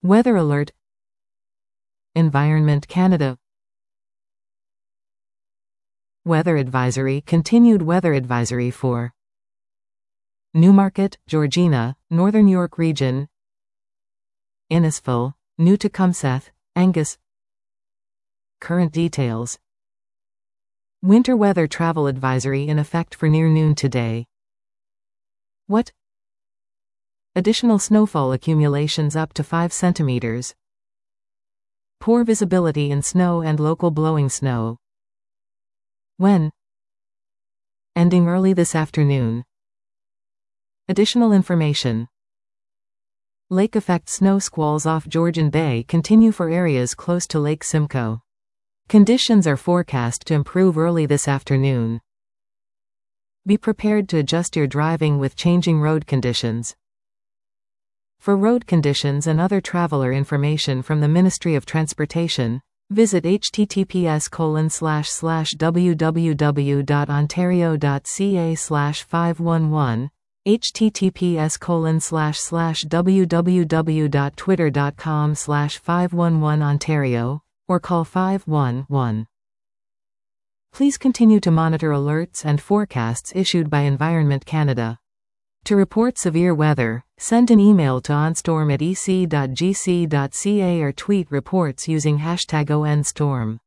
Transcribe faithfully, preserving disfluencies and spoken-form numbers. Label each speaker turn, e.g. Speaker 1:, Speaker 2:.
Speaker 1: Weather alert. Environment Canada. Weather advisory. Continued weather advisory for Newmarket, Georgina, Northern York Region, Innisfil, New Tecumseth, Angus. Current details. Winter weather travel advisory in effect for near noon today. What? Additional snowfall accumulations up to five centimeters. Poor visibility in snow and local blowing snow. When? Ending early this afternoon. Additional information. Lake effect snow squalls off Georgian Bay continue for areas close to Lake Simcoe. Conditions are forecast to improve early this afternoon. Be prepared to adjust your driving with changing road conditions. For road conditions and other traveler information from the Ministry of Transportation, visit h t t p s colon slash slash w w w dot ontario dot c a slash five one one, h t t p s colon slash slash w w w dot twitter dot com slash five one one Ontario, or call five one one. Please continue to monitor alerts and forecasts issued by Environment Canada. To report severe weather, send an email to onstorm at e c dot g c dot c a or tweet reports using hashtag O N storm.